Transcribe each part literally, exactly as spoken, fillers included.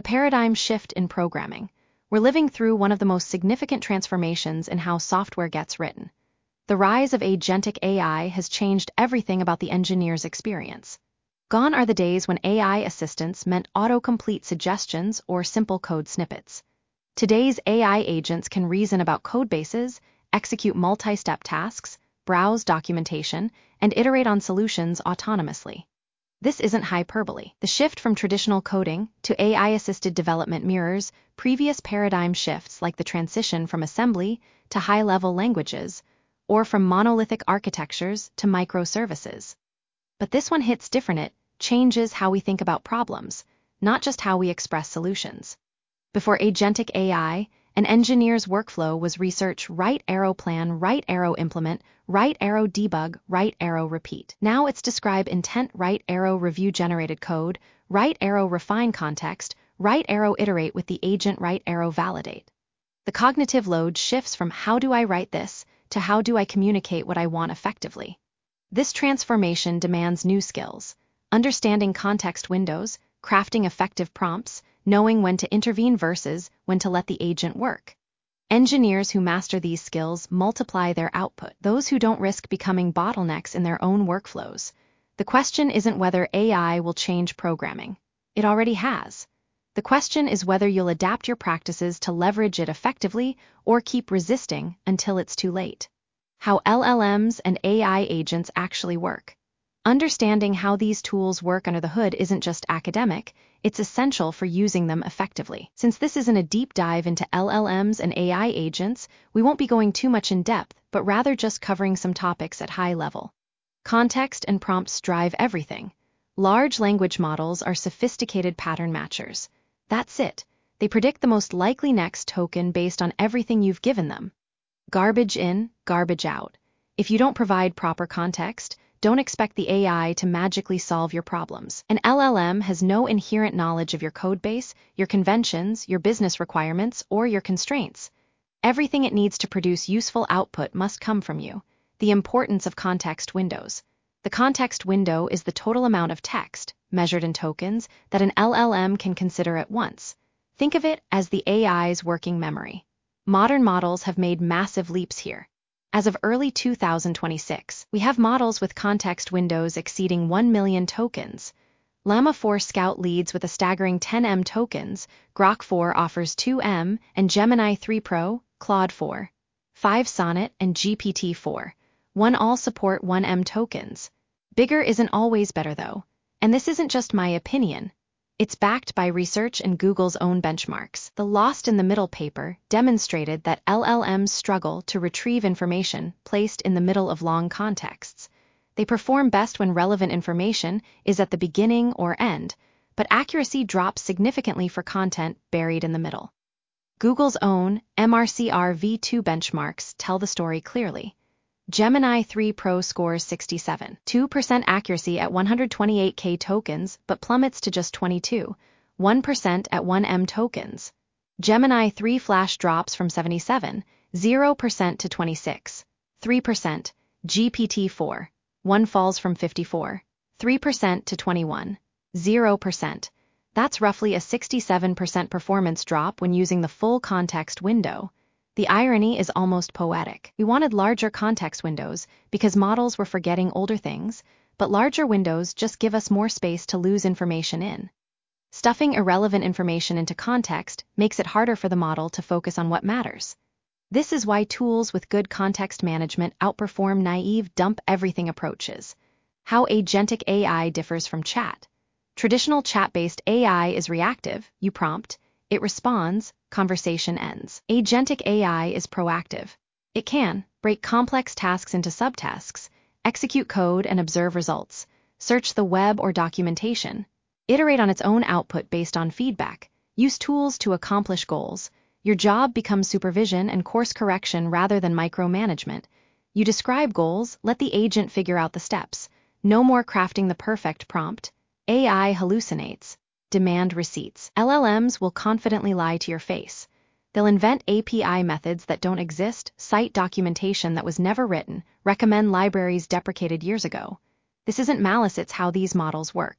paradigm shift in programming. We're living through one of the most significant transformations in how software gets written. The rise of agentic A I has changed everything about the engineer's experience. Gone are the days when A I assistants meant autocomplete suggestions or simple code snippets. Today's A I agents can reason about codebases, execute multi-step tasks, browse documentation, and iterate on solutions autonomously. This isn't hyperbole. The shift from traditional coding to A I-assisted development mirrors previous paradigm shifts like the transition from assembly to high-level languages, or from monolithic architectures to microservices. But this one hits different. It changes how we think about problems, not just how we express solutions. Before agentic A I, an engineer's workflow was research, right arrow plan, right arrow implement, right arrow debug, right arrow repeat. Now it's describe intent, right arrow review generated code, right arrow refine context, right arrow iterate with the agent, right arrow validate. The cognitive load shifts from how do I write this to how do I communicate what I want effectively. This transformation demands new skills: understanding context windows, crafting effective prompts, knowing when to intervene versus when to let the agent work. Engineers who master these skills multiply their output. Those who don't risk becoming bottlenecks in their own workflows. The question isn't whether A I will change programming. It already has. The question is whether you'll adapt your practices to leverage it effectively or keep resisting until it's too late. How L L Ms and A I agents actually work. Understanding how these tools work under the hood isn't just academic, it's essential for using them effectively. Since this isn't a deep dive into L L Ms and A I agents, we won't be going too much in depth, but rather just covering some topics at high level. Context and prompts drive everything. Large language models are sophisticated pattern matchers. That's it. They predict the most likely next token based on everything you've given them. Garbage in, garbage out. If you don't provide proper context, don't expect the A I to magically solve your problems. An L L M has no inherent knowledge of your codebase, your conventions, your business requirements, or your constraints. Everything it needs to produce useful output must come from you. The importance of context windows. The context window is the total amount of text, measured in tokens, that an L L M can consider at once. Think of it as the A I's working memory. Modern models have made massive leaps here. As of early two thousand twenty-six, we have models with context windows exceeding one million tokens. Llama four Scout leads with a staggering ten M tokens, Grok four offers two M, and Gemini three Pro, Claude four, five Sonnet, and G P T four, one all support one M tokens. Bigger isn't always better though, and this isn't just my opinion. It's backed by research and Google's own benchmarks. The Lost in the Middle paper demonstrated that L L Ms struggle to retrieve information placed in the middle of long contexts. They perform best when relevant information is at the beginning or end, but accuracy drops significantly for content buried in the middle. Google's own M R C R v two benchmarks tell the story clearly. Gemini three Pro scores sixty-seven point two percent accuracy at one hundred twenty-eight K tokens but plummets to just twenty-two point one percent at one M tokens. Gemini three Flash drops from seventy-seven point zero percent to twenty-six point three percent. G P T four, one falls from fifty-four point three percent to twenty-one point zero percent. That's roughly a sixty-seven percent performance drop when using the full context window. The irony is almost poetic. We wanted larger context windows because models were forgetting older things, but larger windows just give us more space to lose information in. Stuffing irrelevant information into context makes it harder for the model to focus on what matters. This is why tools with good context management outperform naive dump everything approaches. How agentic A I differs from chat. Traditional chat-based A I is reactive. You prompt, it responds, conversation ends. Agentic A I is proactive. It can break complex tasks into subtasks, execute code and observe results, search the web or documentation, iterate on its own output based on feedback, use tools to accomplish goals. Your job becomes supervision and course correction rather than micromanagement. You describe goals, let the agent figure out the steps. No more crafting the perfect prompt. A I hallucinates. Demand receipts. L L Ms will confidently lie to your face. They'll invent A P I methods that don't exist, cite documentation that was never written, recommend libraries deprecated years ago. This isn't malice, it's how these models work.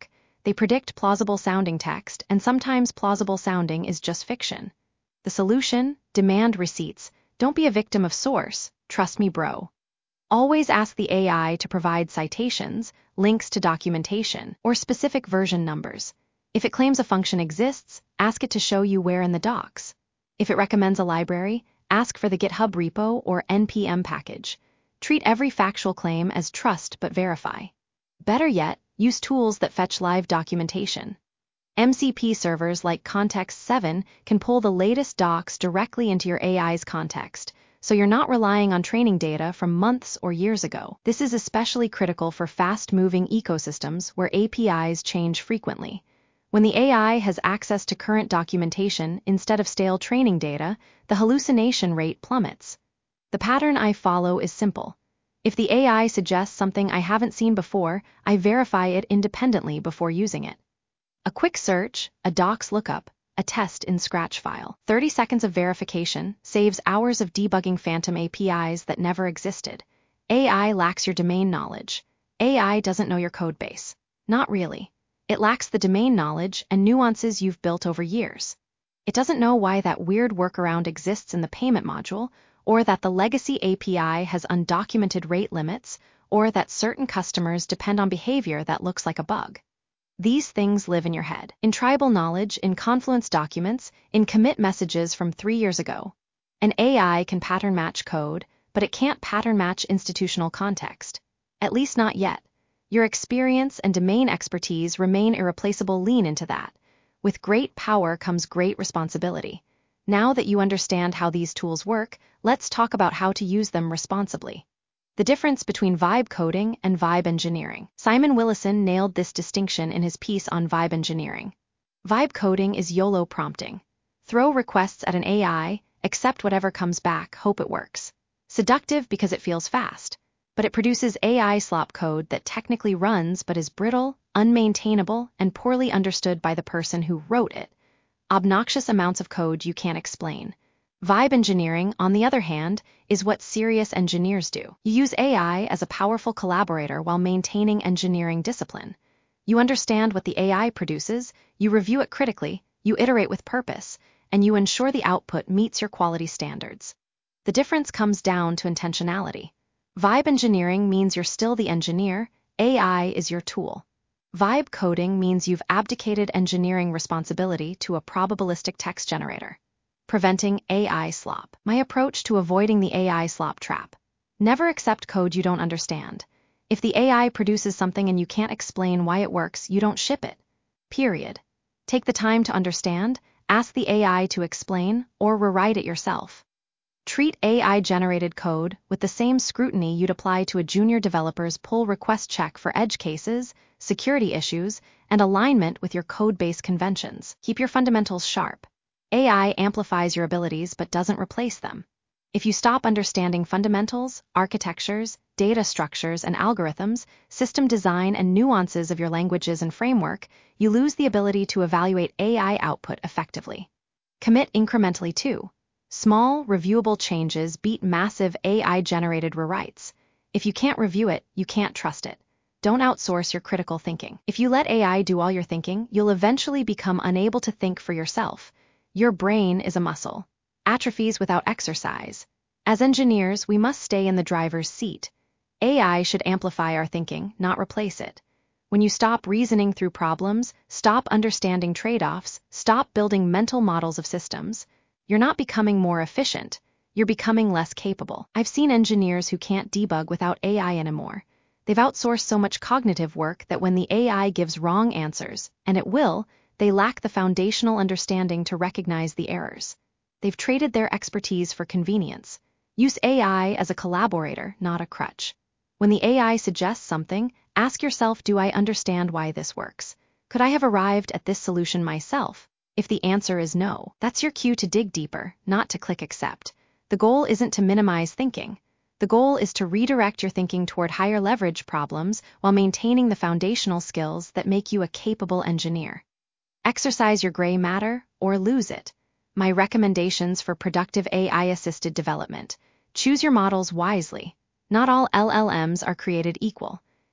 They predict plausible sounding text, and sometimes plausible sounding is just fiction. The solution? Demand receipts. Don't be a victim of source. Trust me, bro. Always ask the A I to provide citations, links to documentation, or specific version numbers. If it claims a function exists, ask it to show you where in the docs. If it recommends a library, ask for the GitHub repo or N P M package. Treat every factual claim as trust but verify. Better yet, use tools that fetch live documentation. M C P servers like Context seven can pull the latest docs directly into your A I's context, so you're not relying on training data from months or years ago. This is especially critical for fast-moving ecosystems where A P Is change frequently. When the A I has access to current documentation instead of stale training data, the hallucination rate plummets. The pattern I follow is simple. If the A I suggests something I haven't seen before, I verify it independently before using it. A quick search, a docs lookup, a test in Scratch file. thirty seconds of verification saves hours of debugging phantom A P Is that never existed. A I lacks your domain knowledge. A I doesn't know your code base. Not really. It lacks the domain knowledge and nuances you've built over years. It doesn't know why that weird workaround exists in the payment module, or that the legacy A P I has undocumented rate limits, or that certain customers depend on behavior that looks like a bug. These things live in your head, in tribal knowledge, in Confluence documents, in commit messages from three years ago. An A I can pattern match code, but it can't pattern match institutional context. At least not yet. Your experience and domain expertise remain irreplaceable. Lean into that. With great power comes great responsibility. Now that you understand how these tools work, let's talk about how to use them responsibly. The difference between vibe coding and vibe engineering. Simon Willison nailed this distinction in his piece on vibe engineering. Vibe coding is YOLO prompting. Throw requests at an A I, accept whatever comes back, hope it works. Seductive because it feels fast, but it produces A I slop code that technically runs but is brittle, unmaintainable, and poorly understood by the person who wrote it. Obnoxious amounts of code you can't explain. Vibe engineering, on the other hand, is what serious engineers do. You use A I as a powerful collaborator while maintaining engineering discipline. You understand what the A I produces, you review it critically, you iterate with purpose, and you ensure the output meets your quality standards. The difference comes down to intentionality. Vibe engineering means you're still the engineer, A I is your tool. Vibe coding means you've abdicated engineering responsibility to a probabilistic text generator. Preventing A I slop. My approach to avoiding the A I slop trap. Never accept code you don't understand. If the A I produces something and you can't explain why it works, you don't ship it. Period. Take the time to understand, ask the A I to explain, or rewrite it yourself. Treat A I-generated code with the same scrutiny you'd apply to a junior developer's pull request check for edge cases, security issues, and alignment with your code-base conventions. Keep your fundamentals sharp. A I amplifies your abilities but doesn't replace them. If you stop understanding fundamentals, architectures, data structures and algorithms, system design and nuances of your languages and framework, you lose the ability to evaluate A I output effectively. Commit incrementally too. Small, reviewable changes beat massive A I-generated rewrites. If you can't review it, you can't trust it. Don't outsource your critical thinking. If you let A I do all your thinking, you'll eventually become unable to think for yourself. Your brain is a muscle. Atrophies without exercise. As engineers, we must stay in the driver's seat. A I should amplify our thinking, not replace it. When you stop reasoning through problems, stop understanding trade-offs, stop building mental models of systems, you're not becoming more efficient, you're becoming less capable. I've seen engineers who can't debug without A I anymore. They've outsourced so much cognitive work that when the A I gives wrong answers, and it will, they lack the foundational understanding to recognize the errors. They've traded their expertise for convenience. Use A I as a collaborator, not a crutch. When the A I suggests something, ask yourself, do I understand why this works? Could I have arrived at this solution myself? If the answer is no, that's your cue to dig deeper, not to click accept. The goal isn't to minimize thinking. The goal is to redirect your thinking toward higher leverage problems while maintaining the foundational skills that make you a capable engineer. Exercise your gray matter or lose it. My recommendations for productive A I-assisted development. Choose your models wisely. Not all L L Ms are created equal.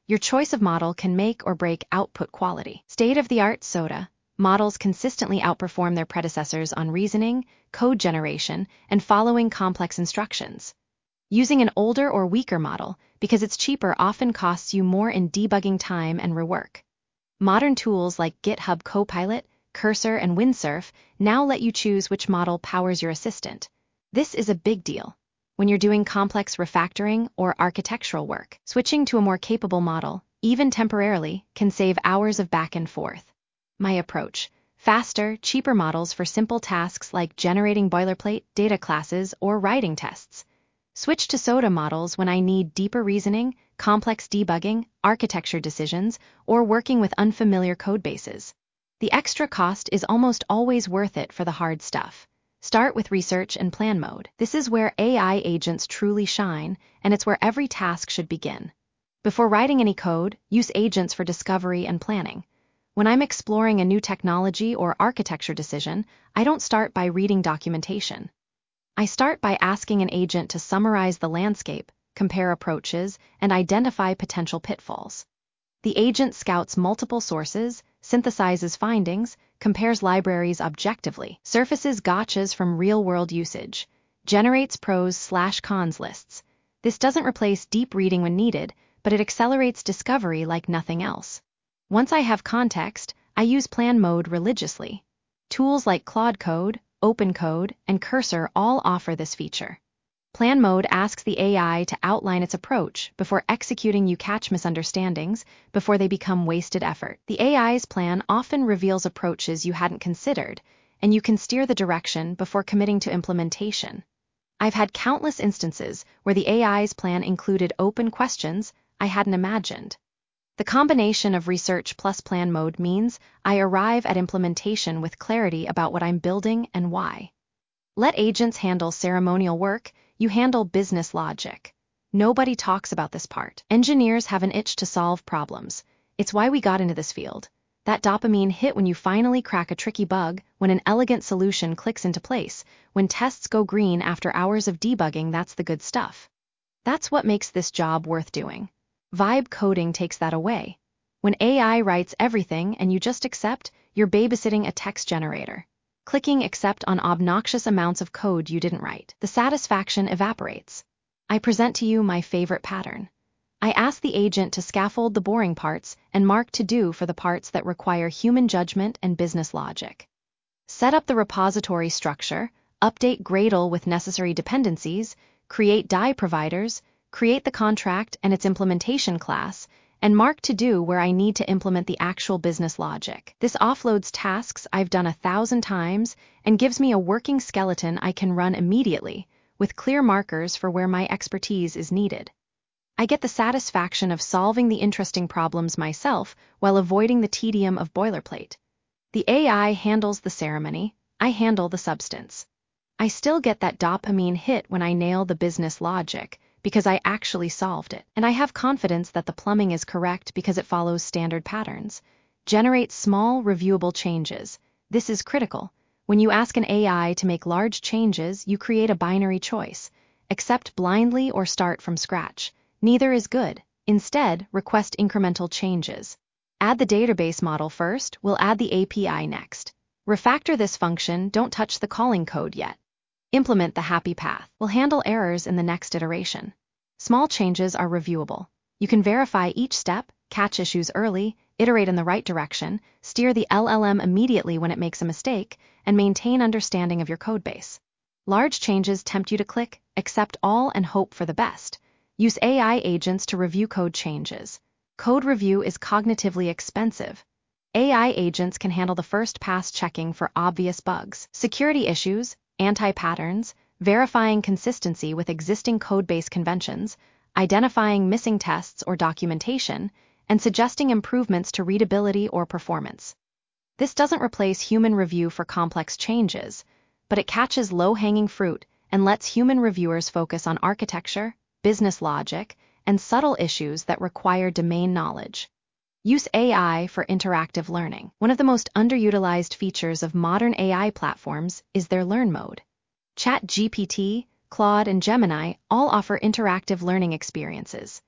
Your choice of model can make or break output quality. State-of-the-art S O T A models consistently outperform their predecessors on reasoning, code generation, and following complex instructions. Using an older or weaker model, because it's cheaper, often costs you more in debugging time and rework. Modern tools like GitHub Copilot, Cursor, and Windsurf now let you choose which model powers your assistant. This is a big deal when you're doing complex refactoring or architectural work. Switching to a more capable model, even temporarily, can save hours of back and forth. My approach: faster, cheaper models for simple tasks like generating boilerplate, data classes, or writing tests. Switch to S O T A models when I need deeper reasoning, complex debugging, architecture decisions, or working with unfamiliar codebases. The extra cost is almost always worth it for the hard stuff. Start with research and plan mode. This is where A I agents truly shine, and it's where every task should begin. Before writing any code, use agents for discovery and planning. When I'm exploring a new technology or architecture decision, I don't start by reading documentation. I start by asking an agent to summarize the landscape, compare approaches, and identify potential pitfalls. The agent scouts multiple sources, synthesizes findings, compares libraries objectively, surfaces gotchas from real-world usage, generates pros slash cons lists. This doesn't replace deep reading when needed, but it accelerates discovery like nothing else. Once I have context, I use plan mode religiously. Tools like Claude Code, OpenCode, and Cursor all offer this feature. Plan mode asks the A I to outline its approach before executing. You catch misunderstandings before they become wasted effort. The A I's plan often reveals approaches you hadn't considered, and you can steer the direction before committing to implementation. I've had countless instances where the A I's plan included open questions I hadn't imagined. The combination of research plus plan mode means I arrive at implementation with clarity about what I'm building and why. Let agents handle ceremonial work, you handle business logic. Nobody talks about this part. Engineers have an itch to solve problems. It's why we got into this field. That dopamine hit when you finally crack a tricky bug, when an elegant solution clicks into place, when tests go green after hours of debugging. That's the good stuff. That's what makes this job worth doing. Vibe coding takes that away. When A I writes everything and you just accept, you're babysitting a text generator. Clicking accept on obnoxious amounts of code you didn't write. The satisfaction evaporates. I present to you my favorite pattern. I ask the agent to scaffold the boring parts and mark to do for the parts that require human judgment and business logic. Set up the repository structure, update Gradle with necessary dependencies, create D I providers, create the contract and its implementation class, and mark to do where I need to implement the actual business logic. This offloads tasks I've done a thousand times and gives me a working skeleton I can run immediately, with clear markers for where my expertise is needed. I get the satisfaction of solving the interesting problems myself while avoiding the tedium of boilerplate. The A I handles the ceremony, I handle the substance. I still get that dopamine hit when I nail the business logic, because I actually solved it. And I have confidence that the plumbing is correct because it follows standard patterns. Generate small, reviewable changes. This is critical. When you ask an A I to make large changes, you create a binary choice. Accept blindly or start from scratch. Neither is good. Instead, request incremental changes. Add the database model first, we'll add the A P I next. Refactor this function, don't touch the calling code yet. Implement the happy path. We'll handle errors in the next iteration. Small changes are reviewable. You can verify each step, catch issues early, iterate in the right direction, steer the L L M immediately when it makes a mistake, and maintain understanding of your codebase. Large changes tempt you to click, accept all, and hope for the best. Use A I agents to review code changes. Code review is cognitively expensive. A I agents can handle the first pass checking for obvious bugs, security issues, anti-patterns, verifying consistency with existing codebase conventions, identifying missing tests or documentation, and suggesting improvements to readability or performance. This doesn't replace human review for complex changes, but it catches low-hanging fruit and lets human reviewers focus on architecture, business logic, and subtle issues that require domain knowledge. Use A I for interactive learning. One of the most underutilized features of modern A I platforms is their learn mode. ChatGPT, Claude, and Gemini all offer interactive learning experiences.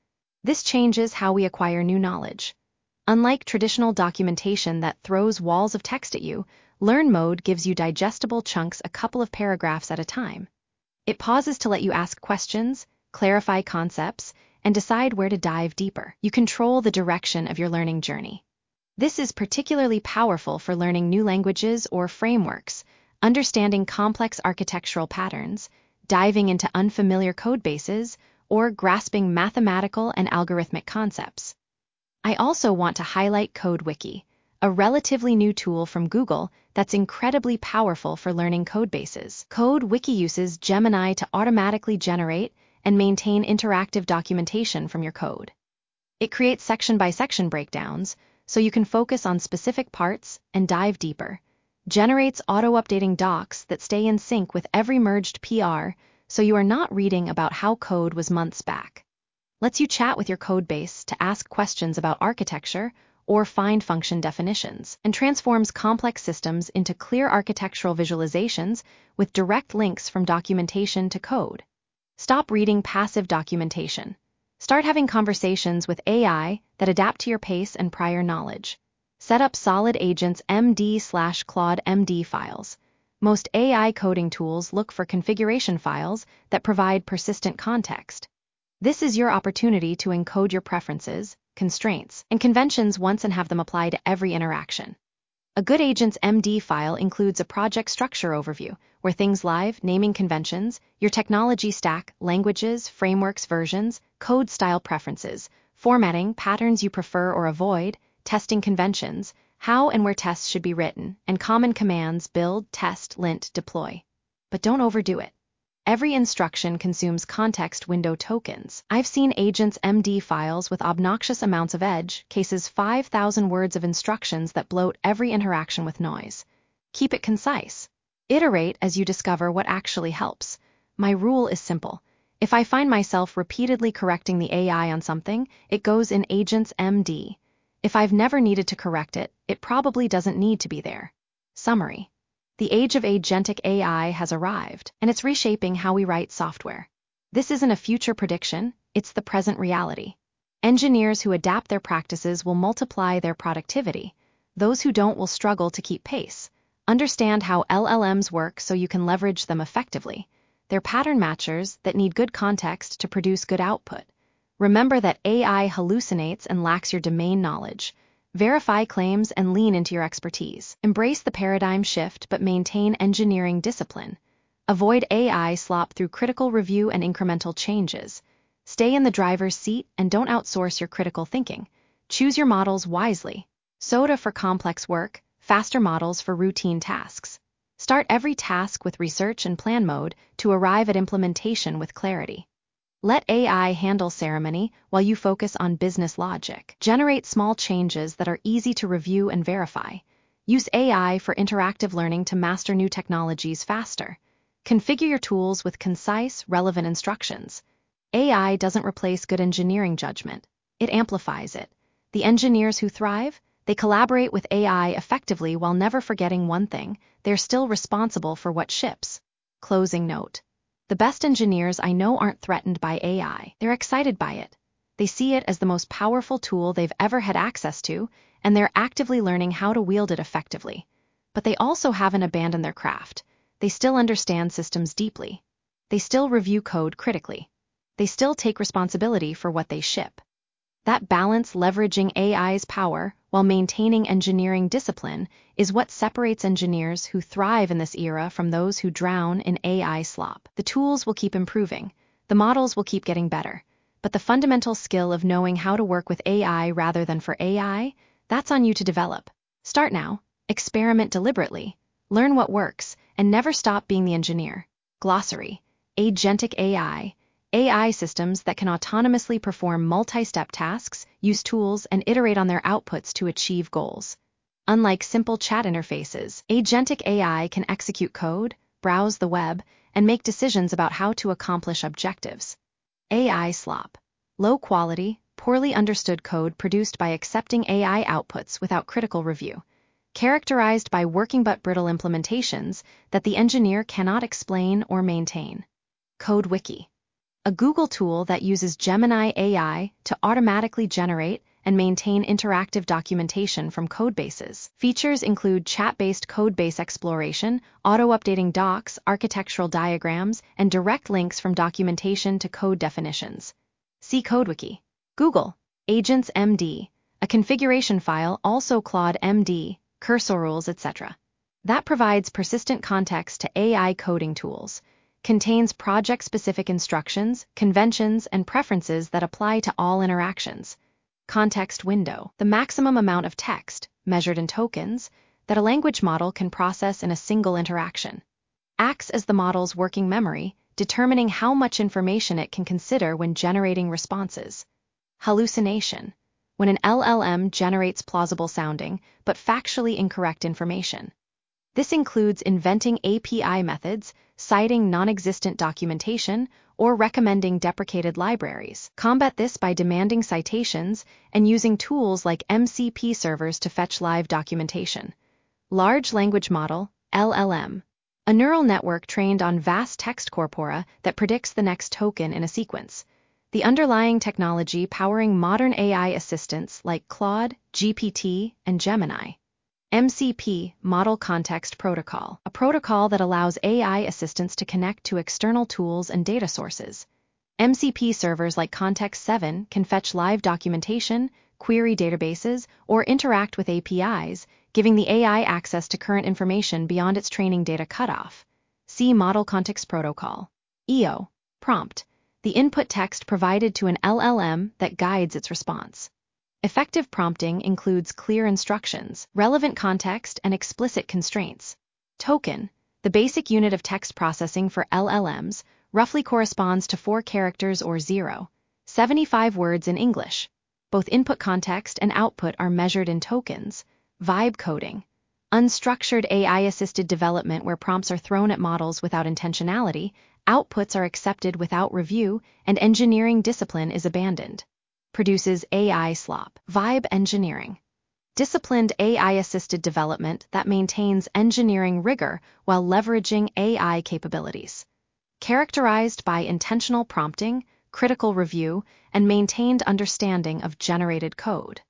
This changes how we acquire new knowledge. Unlike traditional documentation that throws walls of text at you, Learn Mode gives you digestible chunks a couple of paragraphs at a time. It pauses to let you ask questions, clarify concepts, and decide where to dive deeper. You control the direction of your learning journey. This is particularly powerful for learning new languages or frameworks, understanding complex architectural patterns, diving into unfamiliar code bases, or grasping mathematical and algorithmic concepts. I also want to highlight CodeWiki, a relatively new tool from Google that's incredibly powerful for learning code bases. CodeWiki uses Gemini to automatically generate and maintain interactive documentation from your code. It creates section-by-section breakdowns, so you can focus on specific parts and dive deeper. Generates auto-updating docs that stay in sync with every merged P R, so you are not reading about how code was months back. Lets you chat with your code base to ask questions about architecture or find function definitions, and transforms complex systems into clear architectural visualizations with direct links from documentation to code. Stop reading passive documentation. Start having conversations with A I that adapt to your pace and prior knowledge. Set up Solid Agents M D slash Claude M D files. Most A I coding tools look for configuration files that provide persistent context. This is your opportunity to encode your preferences, constraints, and conventions once and have them apply to every interaction. A good Agents M D file includes a project structure overview, where things live, naming conventions, your technology stack, languages, frameworks, versions, code style preferences, formatting, patterns you prefer or avoid, testing conventions, how and where tests should be written, and common commands build, test, lint, deploy. But don't overdo it. Every instruction consumes context window tokens. I've seen Agents M D files with obnoxious amounts of edge, cases five thousand words of instructions that bloat every interaction with noise. Keep it concise. Iterate as you discover what actually helps. My rule is simple. If I find myself repeatedly correcting the A I on something, it goes in Agents M D. If I've never needed to correct it, it probably doesn't need to be there. Summary. The age of agentic A I has arrived, and it's reshaping how we write software. This isn't a future prediction, it's the present reality. Engineers who adapt their practices will multiply their productivity. Those who don't will struggle to keep pace. Understand how L L Ms work so you can leverage them effectively. They're pattern matchers that need good context to produce good output. Remember that A I hallucinates and lacks your domain knowledge. Verify claims and lean into your expertise. Embrace the paradigm shift but maintain engineering discipline. Avoid A I slop through critical review and incremental changes. Stay in the driver's seat and don't outsource your critical thinking. Choose your models wisely. SOTA for complex work, faster models for routine tasks. Start every task with research and plan mode to arrive at implementation with clarity. Let A I handle ceremony while you focus on business logic. Generate small changes that are easy to review and verify. Use A I for interactive learning to master new technologies faster. Configure your tools with concise, relevant instructions. A I doesn't replace good engineering judgment. It amplifies it. The engineers who thrive, they collaborate with A I effectively while never forgetting one thing: they're still responsible for what ships. Closing note. The best engineers I know aren't threatened by A I. They're excited by it. They see it as the most powerful tool they've ever had access to, and they're actively learning how to wield it effectively. But they also haven't abandoned their craft. They still understand systems deeply. They still review code critically. They still take responsibility for what they ship. That balance, leveraging A I's power while maintaining engineering discipline, is what separates engineers who thrive in this era from those who drown in A I slop. The tools will keep improving. The models will keep getting better. But the fundamental skill of knowing how to work with A I rather than for A I, that's on you to develop. Start now. Experiment deliberately. Learn what works, and never stop being the engineer. Glossary. Agentic A I. A I systems that can autonomously perform multi-step tasks, use tools, and iterate on their outputs to achieve goals. Unlike simple chat interfaces, agentic A I can execute code, browse the web, and make decisions about how to accomplish objectives. A I slop. Low quality, poorly understood code produced by accepting A I outputs without critical review. Characterized by working but brittle implementations that the engineer cannot explain or maintain. CodeWiki. a Google tool that uses Gemini A I to automatically generate and maintain interactive documentation from codebases. Features include chat-based codebase exploration, auto-updating docs, architectural diagrams, and direct links from documentation to code definitions. See CodeWiki. Google Agents M D, a configuration file, also Claude M D, cursor rules, et cetera. That provides persistent context to A I coding tools, contains project-specific instructions, conventions, and preferences that apply to all interactions. Context window, the maximum amount of text, measured in tokens, that a language model can process in a single interaction. Acts as the model's working memory, determining how much information it can consider when generating responses. Hallucination, when an L L M generates plausible sounding but factually incorrect information. This includes inventing A P I methods, citing non-existent documentation, or recommending deprecated libraries. Combat this by demanding citations and using tools like M C P servers to fetch live documentation. Large Language Model, L L M, a neural network trained on vast text corpora that predicts the next token in a sequence. The underlying technology powering modern A I assistants like Claude, G P T, and Gemini. M C P, Model Context Protocol, a protocol that allows A I assistants to connect to external tools and data sources. M C P servers like Context seven can fetch live documentation, query databases, or interact with A P Is, giving the A I access to current information beyond its training data cutoff. See Model Context Protocol. E O, Prompt, the input text provided to an L L M that guides its response. Effective prompting includes clear instructions, relevant context, and explicit constraints. Token, the basic unit of text processing for L L Ms, roughly corresponds to four characters or zero point seven five words in English. Both input context and output are measured in tokens. Vibe coding, unstructured A I-assisted development where prompts are thrown at models without intentionality, outputs are accepted without review, and engineering discipline is abandoned. Produces A I slop. Vibe engineering, disciplined A I-assisted development that maintains engineering rigor while leveraging A I capabilities. Characterized by intentional prompting, critical review, and maintained understanding of generated code.